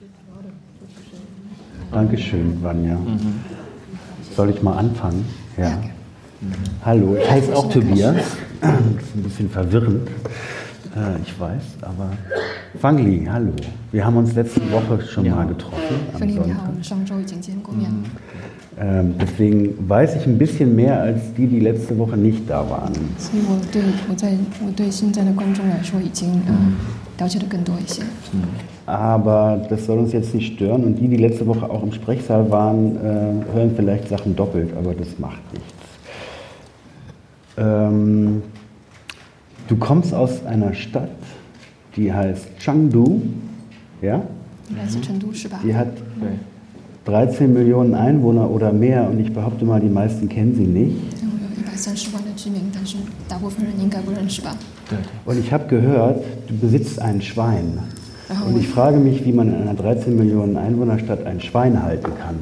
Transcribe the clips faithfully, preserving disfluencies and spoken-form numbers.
Dankeschön, Vanja. Mhm. Soll ich mal anfangen? Ja. ja. Mhm. Hallo, ich heiße auch Tobias. Das ist ein bisschen verwirrend, äh, ich weiß, aber Wang Li, hallo. Wir haben uns letzte Woche schon ja. mal getroffen. Am Sonntag. Mhm. Ähm, deswegen weiß ich ein bisschen mehr als die, die letzte Woche nicht da waren. Aber das soll uns jetzt nicht stören. Und die, die letzte Woche auch im Sprechsaal waren, äh, hören vielleicht Sachen doppelt, aber das macht nichts. Ähm, du kommst aus einer Stadt, die heißt Chengdu, ja? Die hat dreizehn Millionen Einwohner oder mehr und ich behaupte mal, die meisten kennen sie nicht. Und ich habe gehört, du besitzt ein Schwein. Und ich frage mich, wie man in einer dreizehn Millionen Einwohnerstadt ein Schwein halten kann.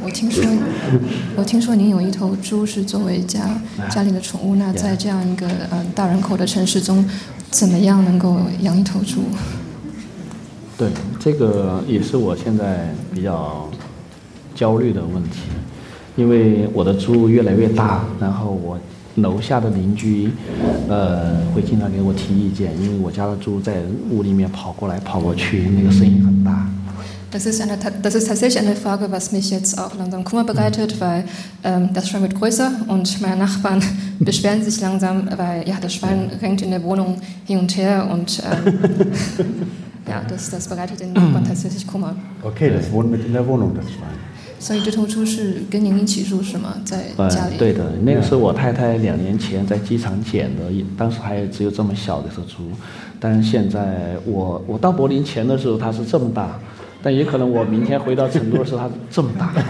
Ja, 这个也是我现在比较焦虑的问题，因为我的猪越来越大，然后我楼下的邻居，呃，会经常给我提意见，因为我家的猪在屋里面跑过来跑过去，那个声音很大。 Das ist, eine, das ist tatsächlich eine Frage, was mich jetzt auch langsam Kummer bereitet, weil ähm, das Schwein wird größer und meine Nachbarn beschweren sich langsam, weil ja, das Schwein rennt in der Wohnung hin und her und ähm, ja, das, das bereitet den Nachbarn tatsächlich Kummer. Okay, das wohnt mit in der Wohnung, das Schwein. 所以这头猪是跟您一起住是吗？在家里？ 对的，那个是我太太两年前在机场捡的，当时还只有这么小的一头猪，但是现在我我到柏林前的时候它是这么大，但也可能我明天回到成都的时候它这么大。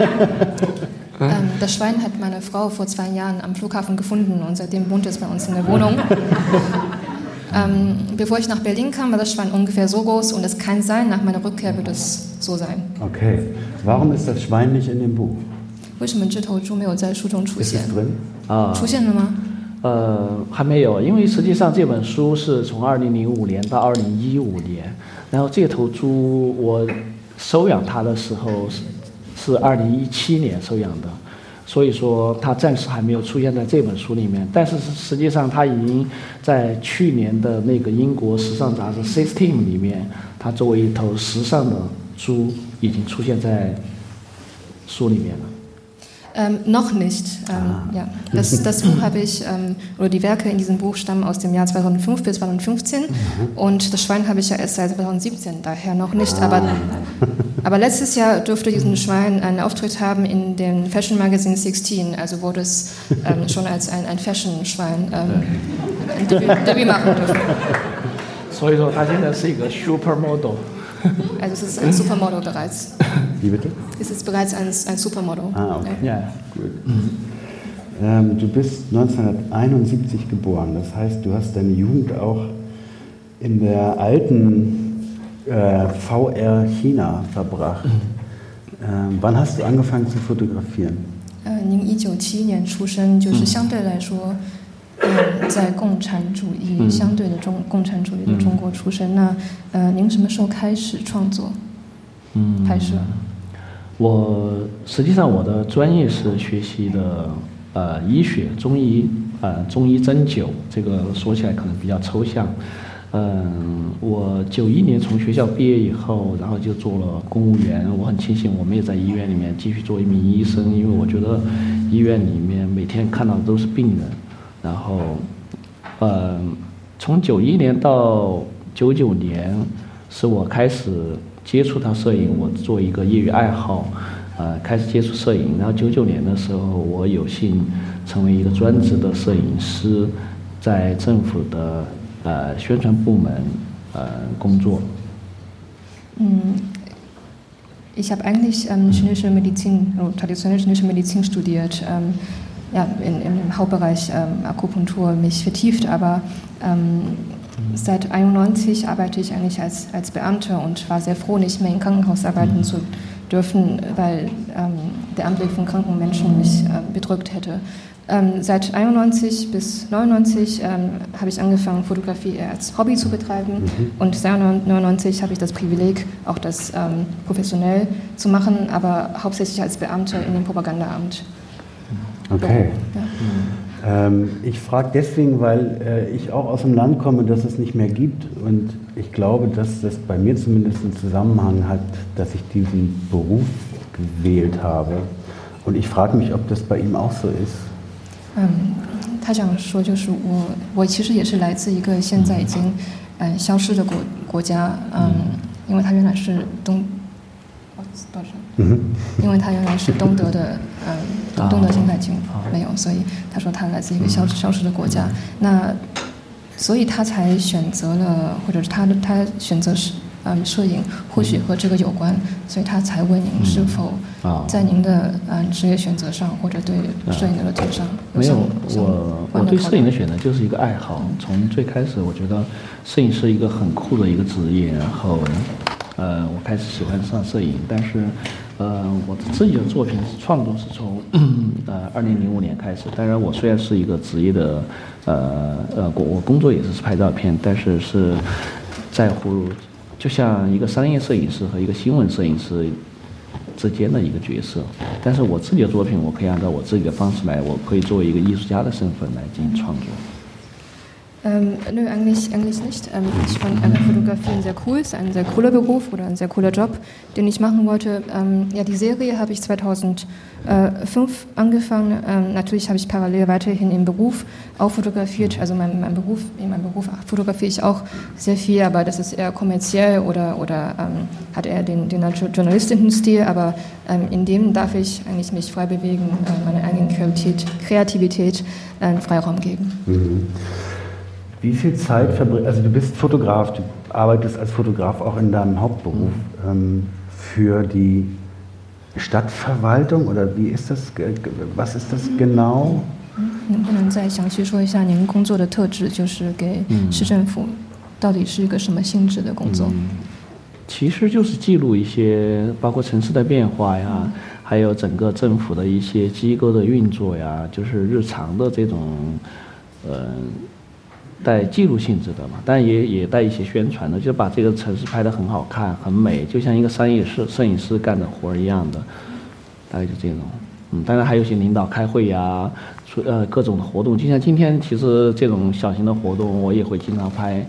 ähm, das Schwein hat meine Frau vor zwei Jahren am Flughafen gefunden und seitdem wohnt es bei uns in der Wohnung. Ähm, bevor ich nach Berlin kam, war das Schwein ungefähr so groß und es kann sein, nach meiner Rückkehr wird es so sein. Okay. Warum ist das Schwein nicht in dem Buch? 为什么这头猪没有在书中出现？ Ist es drin? 啊， 出现了吗？ 呃，还没有，因为实际上这本书是从二零零五年到二零一五年，然后这头猪我收养它的时候是是二零一七年收养的。所以说它暂时还没有出现在这本书里面，但是实际上它已经在去年的那个英国时尚杂志《System》里面，它作为一头时尚的猪已经出现在书里面了。 Ähm, noch nicht. Ähm, ah. ja. das, das Buch habe ich, ähm, oder die Werke in diesem Buch stammen aus dem Jahr zweitausendfünf bis zweitausendfünfzehn mhm. und das Schwein habe ich ja erst seit zweitausendsiebzehn, daher noch nicht. Ah. Aber, aber letztes Jahr durfte dieses Schwein einen Auftritt haben in dem Fashion Magazine sechzehn, also wurde es ähm, schon als ein, ein Fashion-Schwein ähm, ein Debüt, Debüt machen dürfen. 所以说它现在是一个 Supermodel. Also es ist ein Supermodel bereits. Wie bitte? Es ist bereits ein, ein Supermodel. Ah, okay. Ja. Gut. Mhm. Ähm, du bist neunzehnhunderteinundsiebzig geboren, das heißt, du hast deine Jugend auch in der alten äh, V R China verbracht. Mhm. Ähm, wann hast du angefangen zu fotografieren? 呃，您一九七一年出生，就是相对来说。嗯，在共产主义、嗯、相对的中共产主义的中国出生，嗯、那呃，您什么时候开始创作？嗯，拍摄？ 我实际上我的专业是学习的呃医学中医呃中医针灸，这个说起来可能比较抽象。嗯，我九一年从学校毕业以后，然后就做了公务员。我很庆幸我没有在医院里面继续做一名医生，因为我觉得医院里面每天看到的都是病人。然后，呃，从九一年到九九年，是我开始接触到摄影，我做一个业余爱好，呃，开始接触摄影。然后九九年的时候，我有幸成为一个专职的摄影师，在政府的呃宣传部门呃工作。 嗯。Ich habe eigentlich ähm, chinesische Medizin, traditionelle chinesische Medizin studiert. Ähm, ja, in, im Hauptbereich ähm, Akupunktur mich vertieft, aber ähm, seit einundneunzig arbeite ich eigentlich als, als Beamte und war sehr froh, nicht mehr im Krankenhaus arbeiten mhm. zu dürfen, weil ähm, der Anblick von kranken Menschen mich äh, bedrückt hätte. Ähm, seit einundneunzig bis neunundneunzig ähm, habe ich angefangen, Fotografie eher als Hobby zu betreiben. Mhm. Und seit neunundneunzig habe ich das Privileg, auch das ähm, professionell zu machen, aber hauptsächlich als Beamte in dem Propagandaamt. Okay. Ja. Ähm, ich frage deswegen, weil äh, ich auch aus dem Land komme, das es nicht mehr gibt. Und ich glaube, dass das bei mir zumindest einen Zusammenhang hat, dass ich diesen Beruf gewählt habe. Und ich frage mich, ob das bei ihm auch so ist. 嗯，他想说，就是我，我其实也是来自一个现在已经，呃，消失的国国家，嗯，因为他原来是东，哦，多少？嗯，因为他原来是东德的，嗯，东东德现在已经没有，所以他说他来自一个消消失的国家，那，所以他才选择了，或者是他他选择是。嗯，摄影或许和这个有关，所以他才问您是否在您的嗯职业选择上或者对摄影的热情上没有。我我对摄影的选择就是一个爱好，从最开始我觉得摄影是一个很酷的一个职业，然后呃我开始喜欢上摄影，但是呃我自己的作品创作是从呃二零零五年开始。当然我虽然是一个职业的呃呃我工作也是拍照片，但是是在乎。就像一个商业摄影师和一个新闻摄影师之间的一个角色，但是我自己的作品，我可以按照我自己的方式来，我可以作为一个艺术家的身份来进行创作。 Ähm, nö, eigentlich, eigentlich nicht. Ähm, ich fand einfach Fotografieren sehr cool. Es ist ein sehr cooler Beruf oder ein sehr cooler Job, den ich machen wollte. Ähm, ja, die Serie habe ich zweitausendfünf angefangen. Ähm, natürlich habe ich parallel weiterhin im Beruf auch fotografiert. Also mein, mein Beruf, in meinem Beruf fotografiere ich auch sehr viel, aber das ist eher kommerziell oder, oder ähm, hat eher den, den Journalistenstil. Aber ähm, in dem darf ich eigentlich mich frei bewegen, äh, meine eigene Kreativität, Kreativität äh, Freiraum geben. Mhm. Wie viel Zeit verbringst, also du bist Fotograf, du arbeitest als Fotograf auch in deinem Hauptberuf ähm, für die Stadtverwaltung oder wie ist das, was ist das genau? 能不能再详细说一下您工作的特质，就是给市政府到底是一个什么性质的工作？ 嗯，其实就是记录一些包括城市的变化呀，还有整个政府的一些机构的运作呀，就是日常的这种呃。带记录性质的嘛，但也也带一些宣传的，就把这个城市拍得很好看、很美，就像一个商业摄摄影师干的活一样的，大概就这种。嗯，当然还有一些领导开会呀，呃各种的活动，就像今天其实这种小型的活动，我也会经常拍。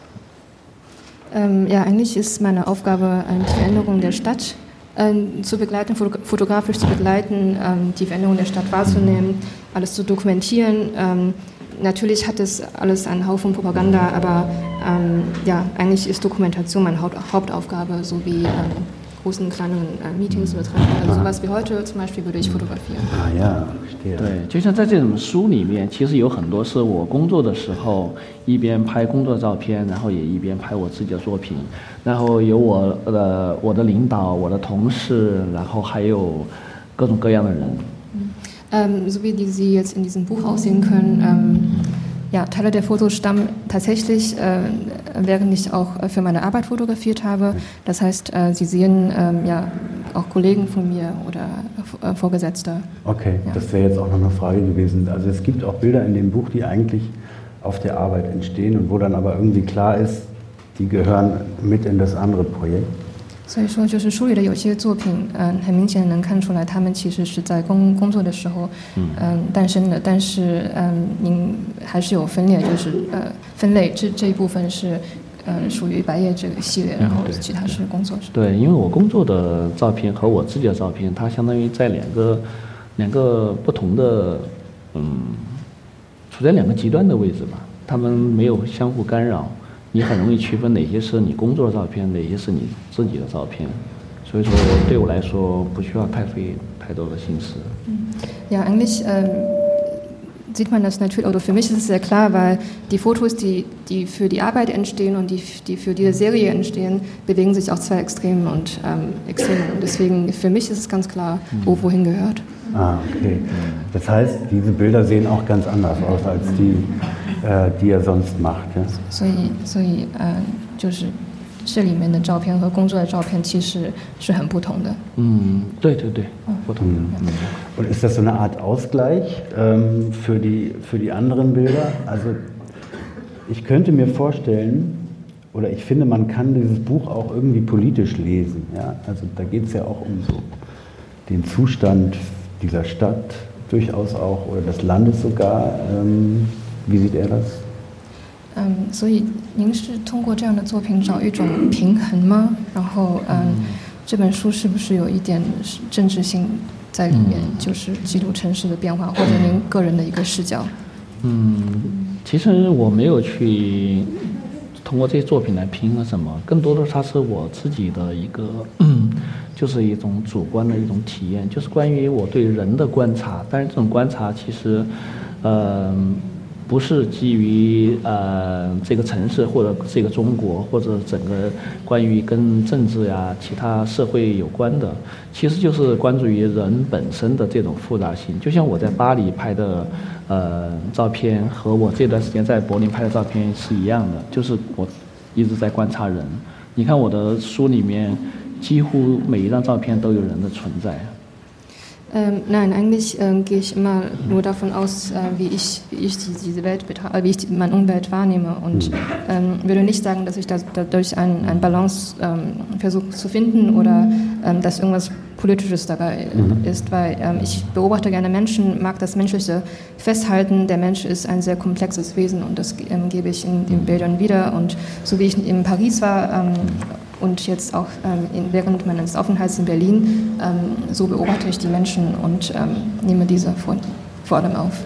Ähm, ja, eigentlich ist meine Aufgabe die Veränderung der Stadt ähm, zu begleiten, fotografisch zu begleiten, ähm, die Veränderung der Stadt wahrzunehmen, alles zu dokumentieren. Ähm, Natürlich hat es alles einen Haufen Propaganda, aber ähm, ja, eigentlich ist Dokumentation meine Haupt Hauptaufgabe, so wie ähm, großen, kleinen äh, Meetings oder Treffen. Also sowas wie heute zum Beispiel würde ich fotografieren. Ah ja, verstehe. 对，就像在这种书里面，其实有很多是我工作的时候一边拍工作照片，然后也一边拍我自己的作品，然后有我的我的领导、我的同事，然后还有各种各样的人。 Ähm, so wie die Sie jetzt in diesem Buch aussehen können, ähm, ja, Teile der Fotos stammen tatsächlich, äh, während ich auch für meine Arbeit fotografiert habe. Das heißt, äh, Sie sehen ähm, ja auch Kollegen von mir oder äh, Vorgesetzte. Okay, ja. Das wäre jetzt auch noch eine Frage gewesen. Also es gibt auch Bilder in dem Buch, die eigentlich auf der Arbeit entstehen und wo dann aber irgendwie klar ist, die gehören mit in das andere Projekt. 所以说，就是书里的有些作品，嗯，很明显能看出来，他们其实是在工工作的时候，嗯，诞生的。但是，嗯，您还是有分裂，就是呃，分类这这一部分是，嗯，属于白夜这个系列，然后其他是工作。 对，因为我工作的照片和我自己的照片，它相当于在两个两个不同的，嗯，处在两个极端的位置吧，他们没有相互干扰。你很容易区分哪些是你工作的照片，哪些是你自己的照片，所以说对我来说不需要太费太多的心思。 Ja, eigentlich ähm, sieht man das natürlich, oder für mich ist es sehr klar, weil die Fotos, die, die für die Arbeit entstehen und die, die für diese Serie entstehen, bewegen sich auch zwei Extremen und ähm, Extremen. Und deswegen für mich ist es ganz klar, wo wohin gehört. Ah, okay. Das heißt, diese Bilder sehen auch ganz anders aus als die, äh, die er sonst macht. Ja? 所以，所以，呃，就是这里面的照片和工作的照片其实是很不同的。 嗯，对对对，不同的。 嗯 Und ist das so eine Art Ausgleich ähm, für die, für die anderen Bilder? Also ich könnte mir vorstellen, oder ich finde, man kann dieses Buch auch irgendwie politisch lesen. Ja? Also da geht es ja auch um so den Zustand dieser Stadt durchaus auch, oder des Landes sogar. Ähm, wie sieht er das? 嗯，所以您是通过这样的作品找一种平衡吗？然后，嗯，这本书是不是有一点政治性在里面，就是记录城市的变化，或者您个人的一个视角？ 嗯，其实我没有去通过这些作品来评衡什么，更多的它是我自己的一个，就是一种主观的一种体验，就是关于我对人的观察。但是这种观察其实，呃。不是基于呃这个城市或者这个中国或者整个关于跟政治呀其他社会有关的，其实就是关注于人本身的这种复杂性。就像我在巴黎拍的呃照片和我这段时间在柏林拍的照片是一样的，就是我一直在观察人。你看我的书里面几乎每一张照片都有人的存在。 Ähm, nein, eigentlich äh, gehe ich immer nur davon aus, äh, wie ich, wie ich die, diese Welt betrachte, wie ich die, meine Umwelt wahrnehme und ähm, würde nicht sagen, dass ich da, dadurch einen, einen Balance ähm, versuche zu finden oder ähm, dass irgendwas Politisches dabei mhm. ist, weil ähm, ich beobachte gerne Menschen, mag das Menschliche festhalten. Der Mensch ist ein sehr komplexes Wesen und das ähm, gebe ich in den Bildern wieder. Und so wie ich in Paris war ähm, und jetzt auch ähm, in, während meines Aufenthalts in Berlin, ähm, so beobachte ich die Menschen und ähm, nehme diese vor, vor allem auf.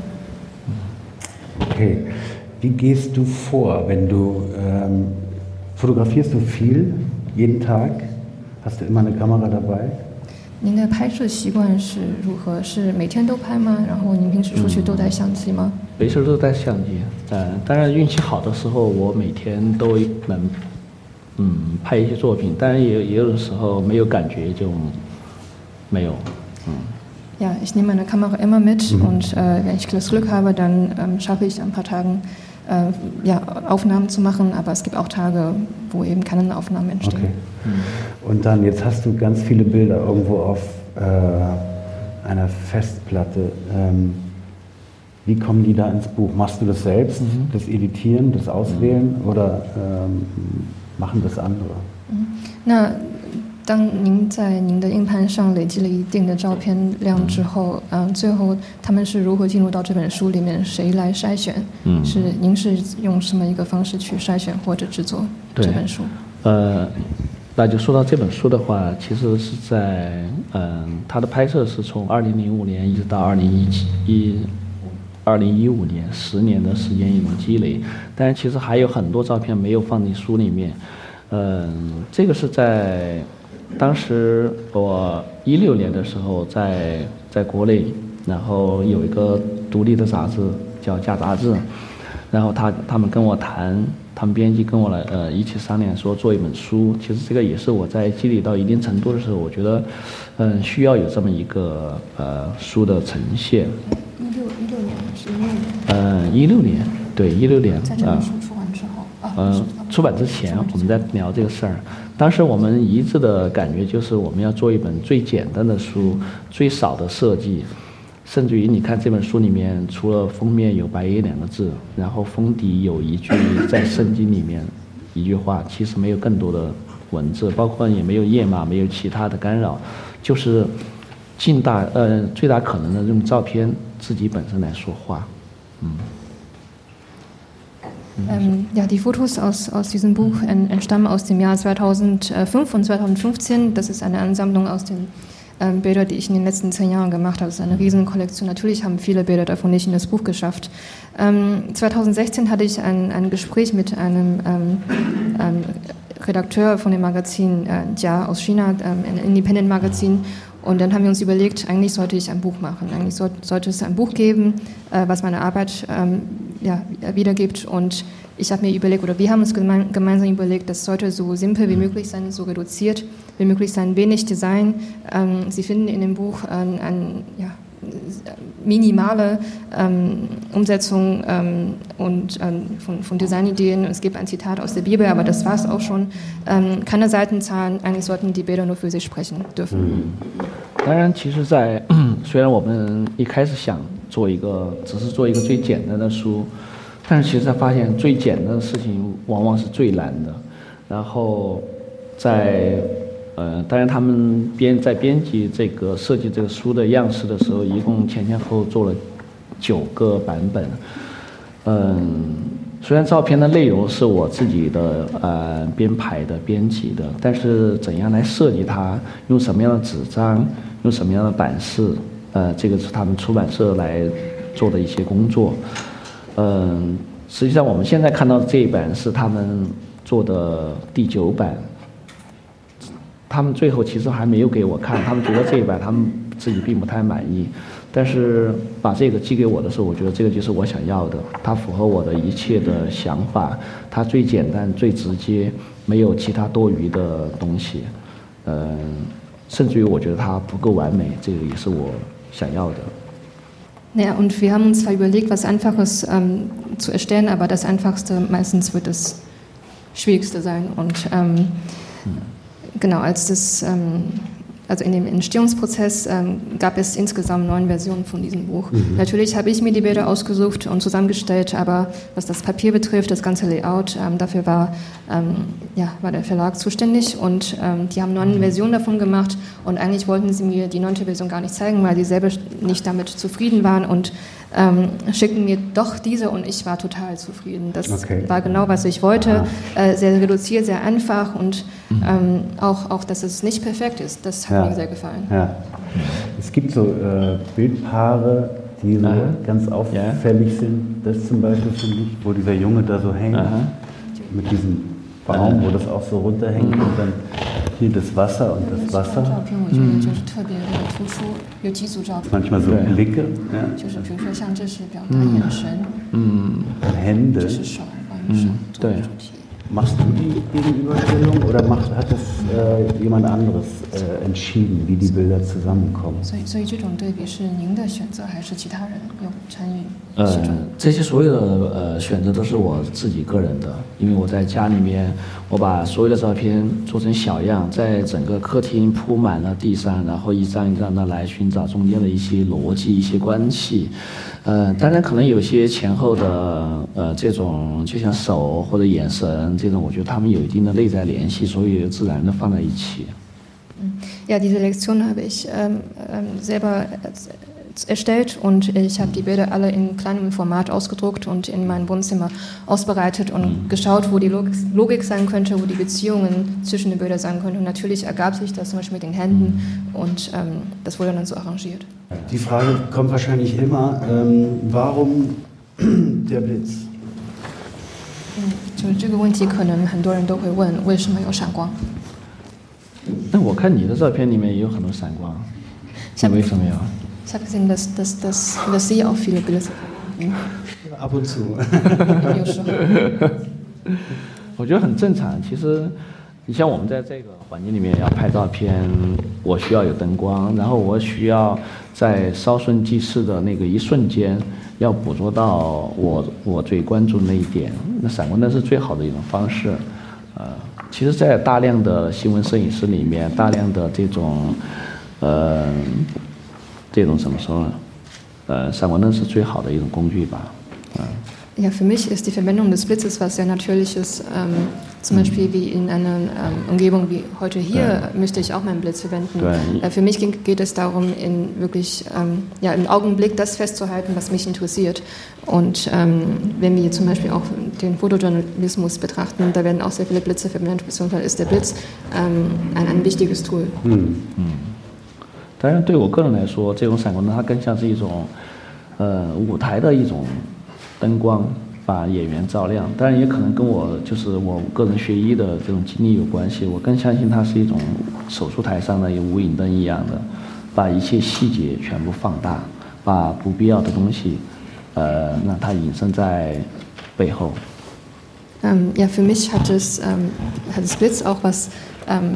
Okay, wie gehst du vor, wenn du ähm, fotografierst du viel, jeden Tag? Hast du immer eine Kamera dabei? 您的拍摄习惯是如何？是每天都拍吗？然后您平时出去都带相机吗？ 没事都带相机，呃，当然运气好的时候，我每天都能，嗯，拍一些作品。当然也也有的时候没有感觉就没有，嗯。 Ja, ich nehme meine Kamera immer mit mhm. und äh, wenn ich das Glück habe, dann ähm, schaffe ich ein paar Tagen äh, ja, Aufnahmen zu machen, aber es gibt auch Tage, wo eben keine Aufnahmen entstehen. Okay. Mhm. Und dann, jetzt hast du ganz viele Bilder irgendwo auf äh, einer Festplatte. Ähm, wie kommen die da ins Buch? Machst du das selbst, mhm. das Editieren, das Auswählen mhm. oder ähm, machen das andere? Mhm. Na, 当您在您的硬盘上累积了一定的照片量之后，嗯，最后他们是如何进入到这本书里面？谁来筛选？嗯，是您是用什么一个方式去筛选或者制作这本书？ 呃，那就说到这本书的话，其实是在嗯，它的拍摄是从二零零五年一直到二零一七一二零一五年，十年的时间一种积累。但是其实还有很多照片没有放进书里面。嗯，这个是在。当时我一六年的时候在在国内，然后有一个独立的杂志叫《假杂志》，然后他他们跟我谈，他们编辑跟我来呃一起商量说做一本书。其实这个也是我在积累到一定程度的时候，我觉得嗯需要有这么一个呃书的呈现。 一六一六年是一六年。 嗯，一六年，对，一六年。 在这本书出完之后。 嗯，出版之前我们在聊这个事儿。当时我们一致的感觉就是我们要做一本最简单的书，最少的设计，甚至于你看这本书里面，除了封面有白页两个字，然后封底有一句在圣经里面一句话，其实没有更多的文字，包括也没有页码，没有其他的干扰，就是尽大呃最大可能的用照片自己本身来说话，嗯。 Ähm, ja, die Fotos aus, aus diesem Buch entstammen aus dem Jahr zweitausendfünf und zweitausendfünfzehn. Das ist eine Ansammlung aus den ähm, Bildern, die ich in den letzten zehn Jahren gemacht habe. Das ist eine Riesenkollektion. Natürlich haben viele Bilder davon nicht in das Buch geschafft. Ähm, zweitausendsechzehn hatte ich ein, ein Gespräch mit einem ähm, ähm, Redakteur von dem Magazin äh, Jia aus China, ähm, ein Independent-Magazin. Und dann haben wir uns überlegt, eigentlich sollte ich ein Buch machen. Eigentlich soll, sollte es ein Buch geben, äh, was meine Arbeit ähm, ja, wiedergibt. Und ich habe mir überlegt, oder wir haben uns geme- gemeinsam überlegt, das sollte so simpel wie möglich sein, so reduziert wie möglich sein, wenig Design. Ähm, Sie finden in dem Buch ein, ein ja, minimale ähm, Umsetzung ähm, und, ähm, von, von Designideen. Es gibt ein Zitat aus der Bibel, aber das war es auch schon. Ähm, keine Seitenzahlen, eigentlich sollten die Bilder nur für sich sprechen dürfen. 当然，其实在，在虽然我们一开始想做一个，只是做一个最简单的书，但是其实才发现最简单的事情往往是最难的。然后在呃，当然他们编在编辑这个设计这个书的样式的时候，一共前前后后做了九个版本。嗯，虽然照片的内容是我自己的呃编排的、编辑的，但是怎样来设计它，用什么样的纸张，用什么样的版式，呃，这个是他们出版社来做的一些工作。嗯，实际上我们现在看到的这一版是他们做的第九版。他们最后其实还没有给我看，他们觉得这一版他们自己并不太满意，但是把这个寄给我的时候，我觉得这个就是我想要的，它符合我的一切的想法，它最简单、最直接，没有其他多余的东西，嗯，甚至于我觉得它不够完美，这个也是我想要的。 Ja, und wir haben uns zwar überlegt, was Einfaches ähm, zu erstellen, aber das Einfachste meistens wird das Schwierigste sein und ähm, hm. Genau, als das, ähm, also in dem Entstehungsprozess ähm, gab es insgesamt neun Versionen von diesem Buch. Mhm. Natürlich habe ich mir die Bilder ausgesucht und zusammengestellt, aber was das Papier betrifft, das ganze Layout, ähm, dafür war, ähm, ja, war der Verlag zuständig und ähm, die haben neun mhm. Versionen davon gemacht und eigentlich wollten sie mir die neunte Version gar nicht zeigen, weil sie selber nicht damit zufrieden waren und ähm, schickten mir doch diese und ich war total zufrieden. Das okay. war genau, was ich wollte. Äh, sehr reduziert, sehr einfach und mhm. ähm, auch, auch, dass es nicht perfekt ist. Das hat ja. mir sehr gefallen. Ja. Es gibt so äh, Bildpaare, die so Aha. ganz auffällig ja. sind. Das zum Beispiel finde ich, wo dieser Junge da so hängt, Aha. mit diesem Baum, wo das auch so runterhängt mhm. und dann hier das Wasser und das Wasser. Mhm. Manchmal so Blicke. Ja. Mhm. Hände. Mhm. Machst du die Gegenüberstellung oder macht, hat das äh, jemand anderes äh, entschieden, wie die Bilder zusammenkommen? 所以，所以这种对比是您的选择还是其他人有参与？ 呃，这些所有的呃选择都是我自己个人的，因为我在家里面，我把所有的照片做成小样，在整个客厅铺满了地上，然后一张一张的来寻找中间的一些逻辑、一些关系。呃，当然可能有些前后的呃这种，就像手或者眼神这种，我觉得他们有一定的内在联系，所以自然的放在一起。 Ja, diese Lektion habe ich ähm, selber erstellt und ich habe die Bilder alle in kleinem Format ausgedruckt und in mein Wohnzimmer ausbereitet und mhm. geschaut, wo die Logik, Logik sein könnte, wo die Beziehungen zwischen den Bildern sein könnten. Und natürlich ergab sich das zum Beispiel mit den Händen und ähm, das wurde dann so arrangiert. Die Frage kommt wahrscheinlich immer, ähm, warum der Blitz? 就是这个问题，可能很多人都会问，为什么有闪光？ 那我看你的照片里面也有很多闪光，你为什么有？ Ich habe gesehen, dass, dass, dass, dass Sie auch viele Bilder haben. Ab und zu. 有时候。 我觉得很正常。其实，你像我们在这个环境里面要拍照片，我需要有灯光，然后我需要在稍瞬即逝的那个一瞬间，要捕捉到我我最关注的那一点。那闪光灯是最好的一种方式。呃，其实，在大量的新闻摄影师里面，大量的这种，呃。 这种怎么说呢？呃，闪光灯是最好的一种工具吧。嗯。 Ja, für mich ist die Verwendung des Blitzes was sehr Natürliches. Ähm, zum mhm. Beispiel wie in einer ähm, Umgebung wie heute hier ja. müsste ich auch meinen Blitz verwenden. Äh, für mich ging, geht es darum, in wirklich ähm, ja, im Augenblick das festzuhalten, was mich interessiert. Und ähm, wenn wir zum Beispiel auch den Fotojournalismus betrachten, da werden auch sehr viele Blitze verwendet, beziehungsweise ist der Blitz ähm, ein, ein wichtiges Tool. Mhm. Mhm. 当然，对我个人来说，这种闪光灯它更像是一种，呃，舞台的一种灯光，把演员照亮。当然，也可能跟我就是我个人学医的这种经历有关系。我更相信它是一种手术台上的无影灯一样的，把一切细节全部放大，把不必要的东西，呃，让它隐身在背后。 Ähm, ja, für mich hat es, ähm, hat es Blitz auch was ähm,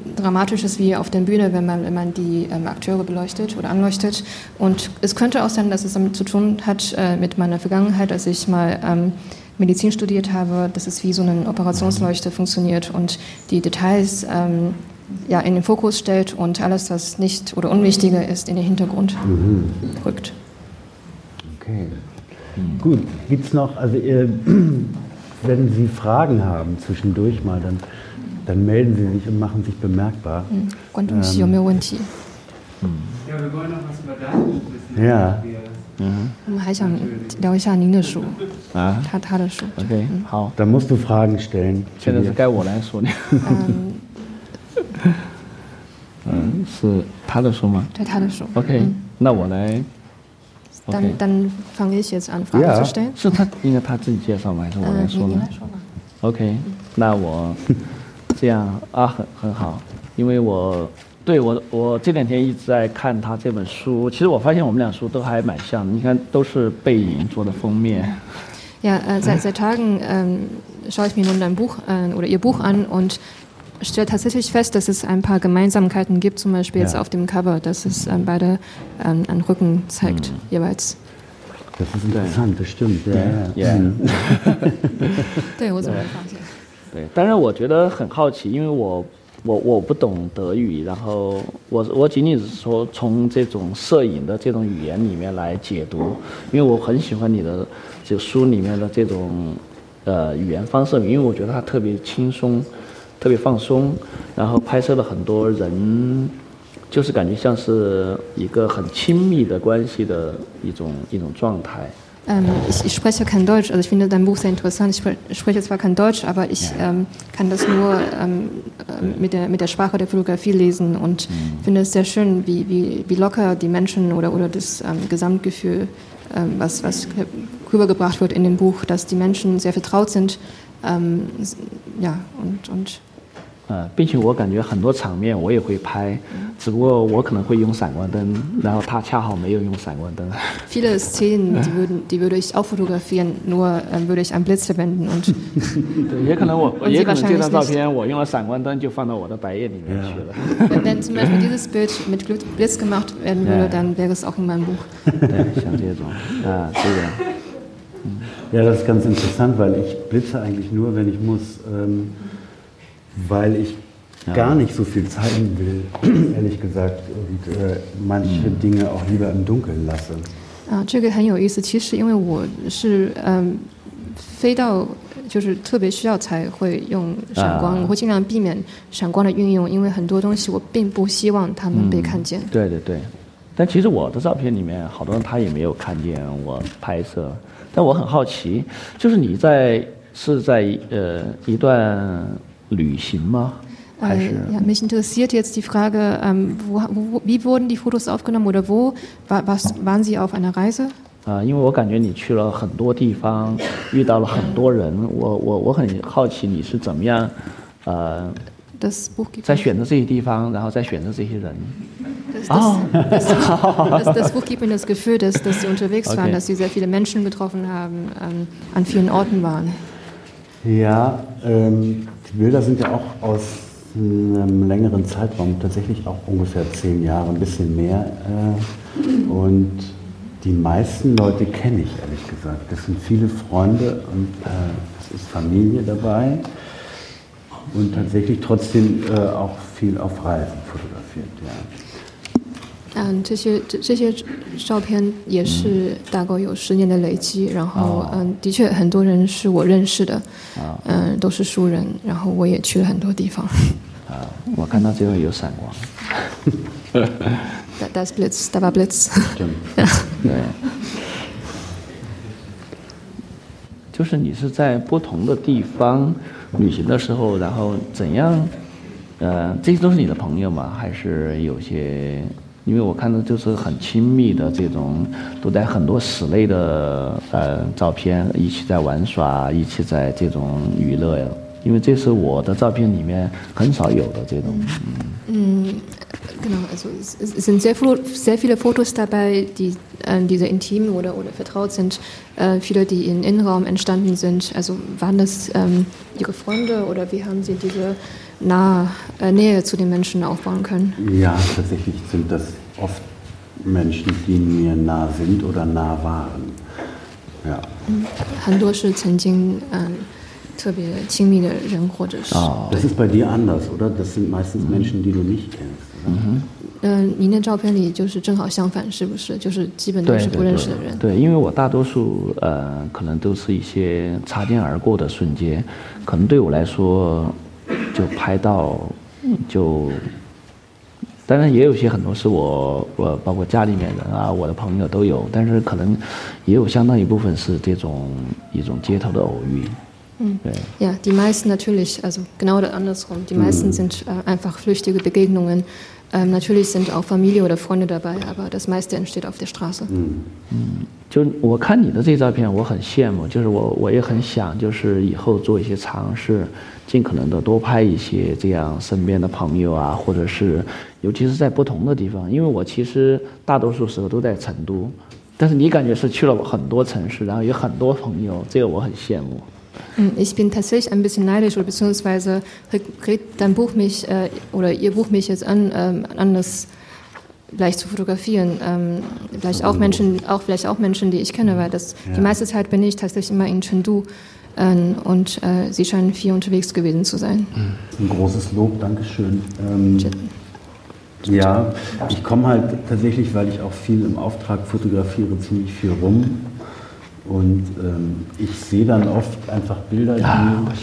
dramatisch ist wie auf der Bühne, wenn man, wenn man die ähm, Akteure beleuchtet oder anleuchtet. Und es könnte auch sein, dass es damit zu tun hat äh, mit meiner Vergangenheit, als ich mal ähm, Medizin studiert habe, dass es wie so eine Operationsleuchte funktioniert und die Details ähm, ja, in den Fokus stellt und alles, was nicht oder unwichtiger ist, in den Hintergrund mhm. rückt. Okay, mhm. Gut. Gibt es noch, also ihr, wenn Sie Fragen haben zwischendurch mal, dann, dann melden Sie sich und machen sich bemerkbar. Mhm. Ähm, ja, wir wollen noch was über dein Buch wissen. Ja. 我们还想聊一下您的书啊，他他的书。 OK， 好。 Dann musst du Fragen stellen. 现在是该我来说呢。嗯，嗯，是他的书吗？ 对，他的书。 OK， 那我来。 Dann dann fange ich jetzt an Fragen zu stellen。 是他应该他自己介绍吗？还是我来说呢？ 你来说吧。 OK， 那我这样啊，很很好，因为我。对我，我这两天一直在看他这本书。其实我发现我们俩书都还蛮像的，你看都是背影做的封面。 Ja, äh, seit, seit Tagen ähm, schaue ich mir nun dein Buch äh, oder ihr Buch an und stelle tatsächlich fest, dass es ein paar Gemeinsamkeiten gibt, zum Beispiel ja. jetzt auf dem Cover, dass es ähm, beide ähm, einen Rücken zeigt, mhm. jeweils. Das ist interessant, das stimmt. Ja, ja. Ja. 对，我怎么会发现？ 对，当然我觉得很好奇，因为我。我我不懂德语，然后我我仅仅是说从这种摄影的这种语言里面来解读，因为我很喜欢你的就书里面的这种呃语言方式，因为我觉得它特别轻松，特别放松，然后拍摄了很多人，就是感觉像是一个很亲密的关系的一种一种状态。 Ähm, ich, ich spreche kein Deutsch, also ich finde dein Buch sehr interessant. Ich spre spreche zwar kein Deutsch, aber ich ähm, kann das nur ähm, mit, der, mit der Sprache der Fotografie lesen und mhm. finde es sehr schön, wie, wie, wie locker die Menschen oder, oder das ähm, Gesamtgefühl, ähm, was, was rübergebracht wird in dem Buch, dass die Menschen sehr vertraut sind. Ähm, ja, und, und 呃，并且我感觉很多场面我也会拍，只不过我可能会用闪光灯，然后他恰好没有用闪光灯。 Viele Szenen, die, würden, die würde ich auch fotografieren, nur ähm, würde ich einen Blitz verwenden und 对，也可能我也可能这张照片我用了闪光灯就放到我的白页里面去了。 Wenn, wenn zum Beispiel dieses Bild mit Blitz gemacht werden würde, dann wäre es auch in meinem Buch. 对，像这种啊，这个。 Ja, das ist ganz interessant, weil ich blitze eigentlich nur, wenn ich muss. Ähm, weil ich ja. gar nicht so viel zeigen will, ehrlich gesagt, und äh, manche mhm. Dinge auch lieber im Dunkeln lasse. 啊，这个很有意思。其实因为我是嗯，飞到就是特别需要才会用闪光，啊、我会尽量避免闪光的运用，因为很多东西我并不希望他们被看见。 嗯、对对对，但其实我的照片里面，好多人他也没有看见我拍摄，但我很好奇，就是你在是在呃一段。旅行吗？还是 äh, ja, mich interessiert jetzt die Frage, ähm, wo, wo, wie wurden die Fotos aufgenommen oder wo war, was, waren Sie auf einer Reise? 啊，因为我感觉你去了很多地方，遇到了很多人，我我我很好奇你是怎么样，呃， das Buch gibt 在选择这些地方，然后再选择这些人。 Das, das, oh. das, das, das, das Buch gibt mir das Gefühl, dass, dass Sie unterwegs waren, okay. dass Sie sehr viele Menschen getroffen haben, ähm, an vielen Orten waren. Ja, ähm, die Bilder sind ja auch aus einem längeren Zeitraum, tatsächlich auch ungefähr zehn Jahre, ein bisschen mehr. Äh, und die meisten Leute kenne ich, ehrlich gesagt. Das sind viele Freunde und äh, es ist Familie dabei und tatsächlich trotzdem äh, auch viel auf Reisen fotografiert, ja. 嗯，这些这这些照片也是大概有十年的累积，然后嗯，的确很多人是我认识的，嗯，都是熟人，然后我也去了很多地方。 啊，我看到这个有闪光。 Das Blitz, da war Blitz。 对。就是你是在不同的地方旅行的时候，然后怎样？呃，这些都是你的朋友吗？还是有些？因为我看到就是很亲密的这种，都在很多室内的呃照片，一起在玩耍，一起在这种娱乐呀。因为这是我的照片里面很少有的这种。 嗯, mm, genau, also es, es sind sehr, sehr viele Fotos dabei, die, äh, die sehr intim oder, oder vertraut sind. Äh, viele, die im Innenraum entstanden sind. Also waren das ähm, Ihre Freunde oder wie haben Sie diese nah, äh, Nähe zu den Menschen aufbauen können. Ja, tatsächlich sind das oft Menschen, die mir nah sind oder nah waren. Ja. 很多是曾经嗯、呃、特别亲密的人，或者是。 Das ist bei dir anders, oder? Das sind meistens Menschen, die du nicht kennst. Oder? 嗯、呃，您的照片里就是正好相反，是不是？就是基本都是不认识的人。 对， 对， 对，因为我大多数呃可能都是一些擦肩而过的瞬间，可能对我来说就拍到就。当然也有些很多是我我包括家里面人啊，我的朋友都有，但是可能也有相当一部分是这种一种街头的偶遇。 嗯，对。Ja, die meisten natürlich, also genau andersrum. Die meisten sind äh, einfach flüchtige Begegnungen. Ähm, natürlich sind auch Familie oder Freunde dabei, aber das meiste entsteht auf der Straße. 嗯嗯，就我看你的这照片，我很羡慕，就是我我也很想，就是以后做一些尝试，尽可能的多拍一些这样身边的朋友啊，或者是尤其是在不同的地方，因为我其实大多数时候都在成都，但是你感觉是去了很多城市，然后有很多朋友，这个我很羡慕。 Ich bin tatsächlich ein bisschen neidisch, oder beziehungsweise regt dein Buch mich äh, oder ihr Buch mich jetzt an, ähm, anders vielleicht zu fotografieren. Ähm, vielleicht auch Menschen, auch vielleicht auch Menschen, die ich kenne, weil das ja. die meiste Zeit bin ich tatsächlich immer in Chengdu ähm, und äh, sie scheinen viel unterwegs gewesen zu sein. Ein großes Lob, Dankeschön. Ähm, ja, ich komme halt tatsächlich, weil ich auch viel im Auftrag fotografiere, ziemlich viel rum. Und ähm, ich sehe dann oft einfach Bilder, die,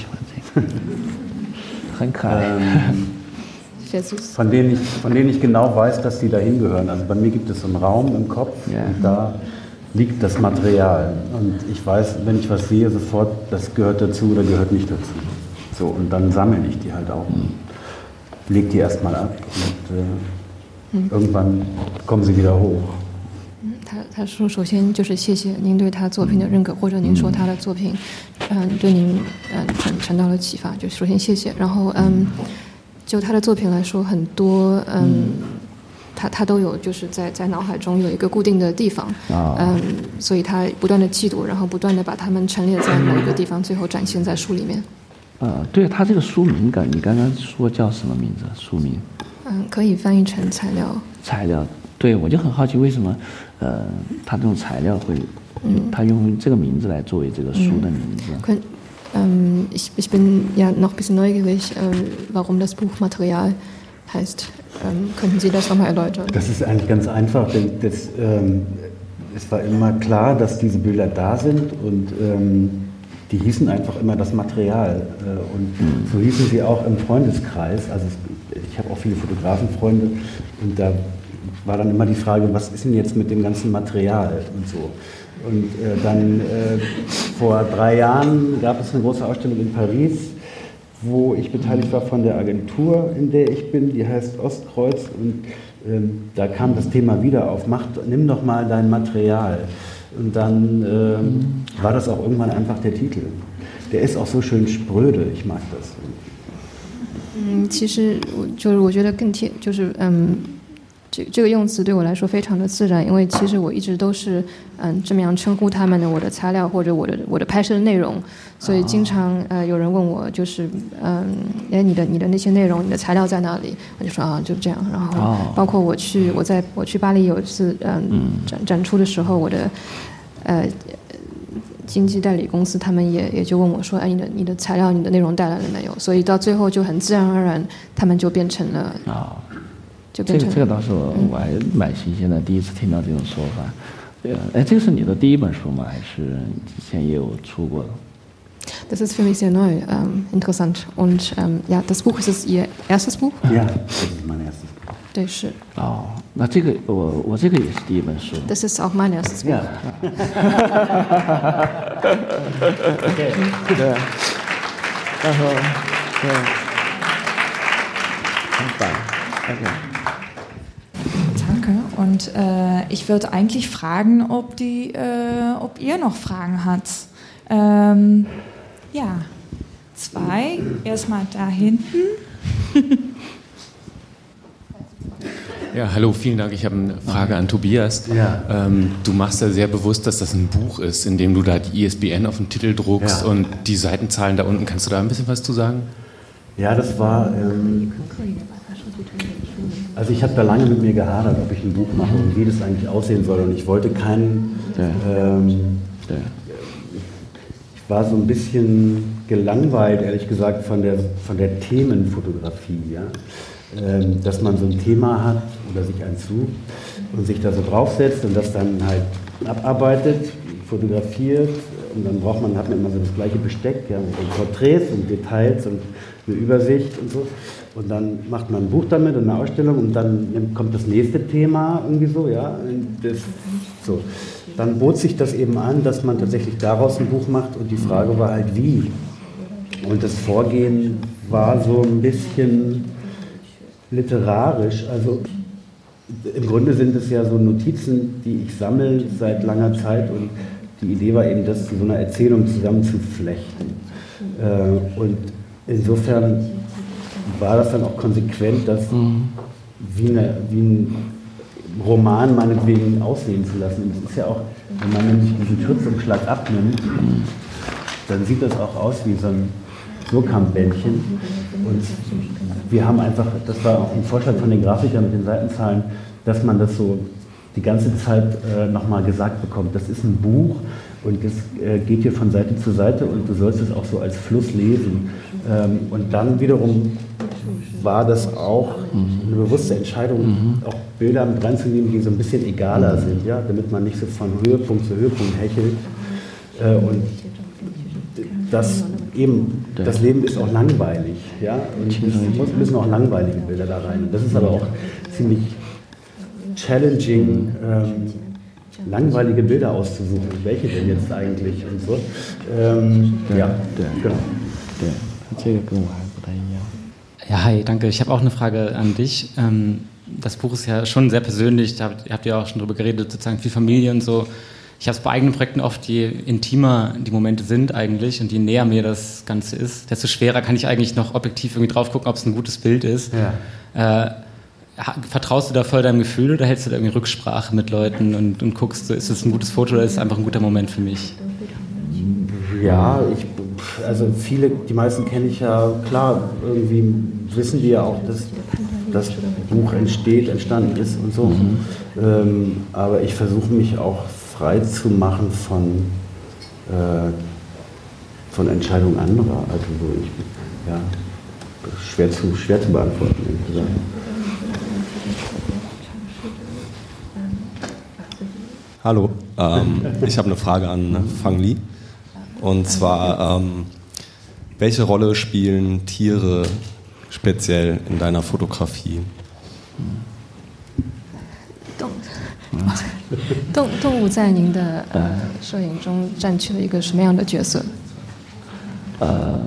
ähm, von, denen ich, von denen ich genau weiß, dass die da hingehören. Also bei mir gibt es so einen Raum im Kopf ja. und da liegt das Material. Und ich weiß, wenn ich was sehe, sofort, das gehört dazu oder gehört nicht dazu. So, und dann sammle ich die halt auch und lege die erstmal ab und äh, hm. irgendwann kommen sie wieder hoch. 他他说，首先就是谢谢您对他作品的认可，或者您说他的作品，嗯，对您嗯产产到了启发，就首先谢谢。然后嗯，就他的作品来说，很多嗯，他他都有就是在在脑海中有一个固定的地方，嗯，所以他不断的记录，然后不断的把它们陈列在某一个地方，最后展现在书里面。 呃，对他这个书名，感你刚刚说叫什么名字？书名？ 嗯，可以翻译成材料。 材料，对，我就很好奇为什么。呃，他这种材料会，嗯，他用这个名字来作为这个书的名字。 Ähm, ich, ich bin ja noch ein bisschen neugierig, ähm, warum das Buch Material heißt. Ähm, könnten Sie das nochmal erläutern? Das ist eigentlich ganz einfach, denn das, ähm, es war immer klar, dass diese Bilder da sind und ähm, die hießen einfach immer das Material. Äh, und mhm. so hießen sie auch im Freundeskreis. Also es, ich habe auch viele Fotografenfreunde und da war dann immer die Frage, was ist denn jetzt mit dem ganzen Material und so. Und äh, dann äh, vor drei Jahren gab es eine große Ausstellung in Paris, wo ich beteiligt war von der Agentur, in der ich bin, die heißt Ostkreuz. Und ähm, da kam das Thema wieder auf, mach, nimm doch mal dein Material. Und dann ähm, war das auch irgendwann einfach der Titel. Der ist auch so schön spröde, ich mag das. 嗯，其实就是我觉得更贴，就是嗯。这这个用词对我来说非常的自然，因为其实我一直都是嗯这么样称呼他们的，我的材料或者我的我的拍摄的内容，所以经常呃有人问我就是嗯哎你的你的那些内容你的材料在哪里？我就说啊就这样，然后包括我去我在我去巴黎有一次嗯展展出的时候，我的呃经纪代理公司他们也也就问我说哎你的你的材料你的内容带来了没有？所以到最后就很自然而然他们就变成了啊。 这个这个倒是我我还蛮新鲜的，第一次听到这种说法。对啊，哎，这个是你的第一本书吗？还是之前也有出过的 Das ist für mich sehr neu, ähm, interessant. Und ähm, ja, das Buch ist es Ihr erstes Buch? Ja, das ist mein erstes Buch. 对，是。 哦，那这个我我这个也是第一本书。 Das ist auch mein erstes Buch. Ja. Okay. 对，然后对，很棒 ，OK。 Danke. Und äh, ich würde eigentlich fragen, ob, die, äh, ob ihr noch Fragen habt. Ähm, ja, zwei. Erstmal da hinten. Ja, hallo, vielen Dank. Ich habe eine Frage an Tobias. Ja. Ähm, du machst ja sehr bewusst, dass das ein Buch ist, in dem du da die I S B N auf den Titel druckst ja. und die Seitenzahlen da unten. Kannst du da ein bisschen was zu sagen? Ja, das war, ähm, also ich habe da lange mit mir gehadert, ob ich ein Buch mache und wie das eigentlich aussehen soll. Und ich wollte keinen, ähm, ich war so ein bisschen gelangweilt, ehrlich gesagt, von der, von der Themenfotografie, ja. Ähm, dass man so ein Thema hat oder sich eins sucht und sich da so draufsetzt und das dann halt abarbeitet, fotografiert und dann braucht man, hat man immer so das gleiche Besteck, ja, mit Porträts und Details und eine Übersicht und so. Und dann macht man ein Buch damit und eine Ausstellung und dann kommt das nächste Thema irgendwie so, ja. Das, so. Dann bot sich das eben an, dass man tatsächlich daraus ein Buch macht und die Frage war halt wie. Und das Vorgehen war so ein bisschen literarisch, also im Grunde sind es ja so Notizen, die ich sammle seit langer Zeit und die Idee war eben, das zu so einer Erzählung zusammenzuflechten. Äh, und insofern war das dann auch konsequent, das wie, eine, wie ein Roman meinetwegen aussehen zu lassen. Und es ist ja auch, wenn man nämlich diesen Schutzumschlag abnimmt, dann sieht das auch aus wie so ein Surkamp-Bändchen. Und wir haben einfach, das war auch ein Vorschlag von den Grafikern mit den Seitenzahlen, dass man das so die ganze Zeit äh, nochmal gesagt bekommt. Das ist ein Buch und das äh, geht hier von Seite zu Seite und du sollst es auch so als Fluss lesen. Ähm, und dann wiederum war das auch eine bewusste Entscheidung, mhm. auch Bilder mit reinzunehmen, die so ein bisschen egaler mhm. sind, ja, damit man nicht so von Höhepunkt zu Höhepunkt hechelt. Äh, und das eben, das Leben ist auch langweilig, ja, und es müssen auch langweilige Bilder da rein. Und das ist aber auch ziemlich challenging, ähm, langweilige Bilder auszusuchen. Welche denn jetzt eigentlich und so. Ähm, ja, genau. Ja, hi, danke. Ich habe auch eine Frage an dich. Ähm, das Buch ist ja schon sehr persönlich, da habt, habt ihr auch schon drüber geredet, sozusagen viel Familie und so. Ich habe es bei eigenen Projekten oft, je intimer die Momente sind eigentlich und je näher mir das Ganze ist, desto schwerer kann ich eigentlich noch objektiv irgendwie drauf gucken, ob es ein gutes Bild ist. Ja. Äh, vertraust du da voll deinem Gefühl oder hältst du da irgendwie Rücksprache mit Leuten und, und guckst, so, ist es ein gutes Foto oder ist es einfach ein guter Moment für mich? Ja, ich, also viele, die meisten kenne ich ja, klar, irgendwie wissen die ja auch, dass das Buch entsteht, entstanden ist und so. Mhm. Ähm, aber ich versuche mich auch frei zu machen von, äh, von Entscheidungen anderer. Also so ich, ja, schwer zu, schwer zu beantworten, ehrlich gesagt. Hallo, ähm, ich habe eine Frage an Fang Li. Und zwar, ähm, welche Rolle spielen Tiere speziell in deiner Fotografie? 动动动物在您的呃摄影中占据了一个什么样的角色？ 呃